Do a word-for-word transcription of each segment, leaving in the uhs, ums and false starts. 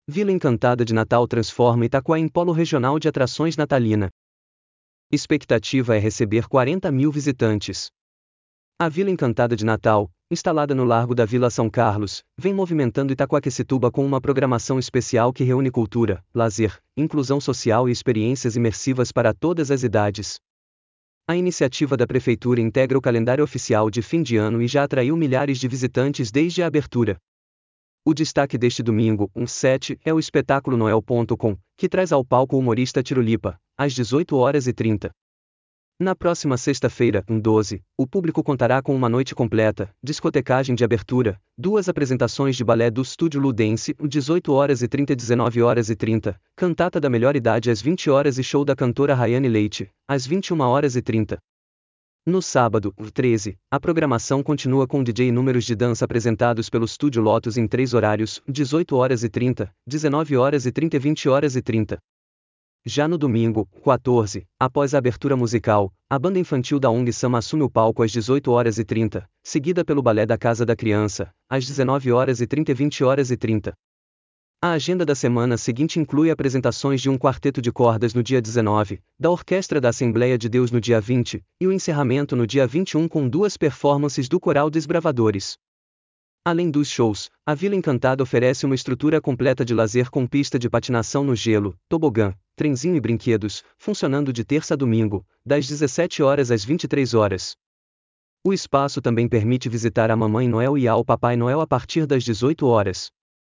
Vila Encantada de Natal transforma Itaquá em polo regional de atrações natalina. Expectativa é receber quarenta mil visitantes. A Vila Encantada de Natal, instalada no Largo da Vila São Carlos, vem movimentando Itaquaquecetuba com uma programação especial que reúne cultura, lazer, inclusão social e experiências imersivas para todas as idades. A iniciativa da Prefeitura integra o calendário oficial de fim de ano e já atraiu milhares de visitantes desde a abertura. O destaque deste domingo, um sete, é o espetáculo Noel ponto com, que traz ao palco o humorista Tirulipa, às dezoito horas e trinta. Na próxima sexta-feira, um doze, o público contará com uma noite completa, discotecagem de abertura, duas apresentações de balé do Estúdio Ludense, dezoito horas e trinta e dezenove horas e trinta, cantata da melhor idade às vinte horas e show da cantora Rayane Leite, às vinte e uma horas e trinta. No sábado, treze, a programação continua com D J e números de dança apresentados pelo Estúdio Lotus em três horários, dezoito horas e trinta, dezenove horas e trinta e vinte horas e trinta. Já no domingo, quatorze, após a abertura musical, a banda infantil da O N G Sama assume o palco às dezoito horas e trinta, seguida pelo Balé da Casa da Criança, às dezenove horas e trinta e vinte horas e trinta. A agenda da semana seguinte inclui apresentações de um quarteto de cordas no dia dezenove, da Orquestra da Assembleia de Deus no dia vinte, e o encerramento no dia vinte e um com duas performances do Coral Desbravadores. Além dos shows, a Vila Encantada oferece uma estrutura completa de lazer com pista de patinação no gelo, tobogã, trenzinho e brinquedos, funcionando de terça a domingo, das dezessete horas às vinte e três horas. O espaço também permite visitar a Mamãe Noel e ao Papai Noel a partir das dezoito horas.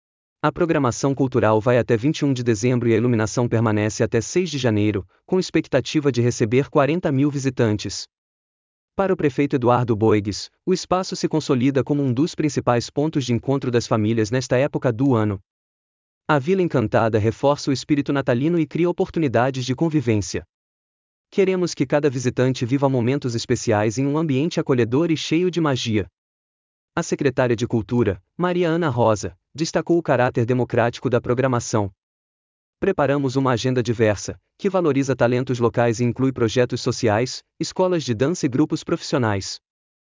A programação cultural vai até vinte e um de dezembro e a iluminação permanece até seis de janeiro, com expectativa de receber quarenta mil visitantes. Para o prefeito Eduardo Boigues, o espaço se consolida como um dos principais pontos de encontro das famílias nesta época do ano. A Vila Encantada reforça o espírito natalino e cria oportunidades de convivência. Queremos que cada visitante viva momentos especiais em um ambiente acolhedor e cheio de magia. A secretária de Cultura, Maria Ana Rosa, destacou o caráter democrático da programação. Preparamos uma agenda diversa, que valoriza talentos locais e inclui projetos sociais, escolas de dança e grupos profissionais.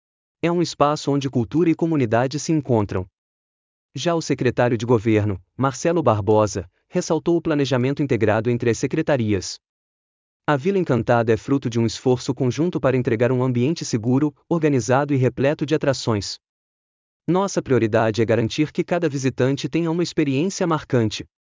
É um espaço onde cultura e comunidade se encontram. Já o secretário de Governo, Marcelo Barbosa, ressaltou o planejamento integrado entre as secretarias. A Vila Encantada é fruto de um esforço conjunto para entregar um ambiente seguro, organizado e repleto de atrações. Nossa prioridade é garantir que cada visitante tenha uma experiência marcante.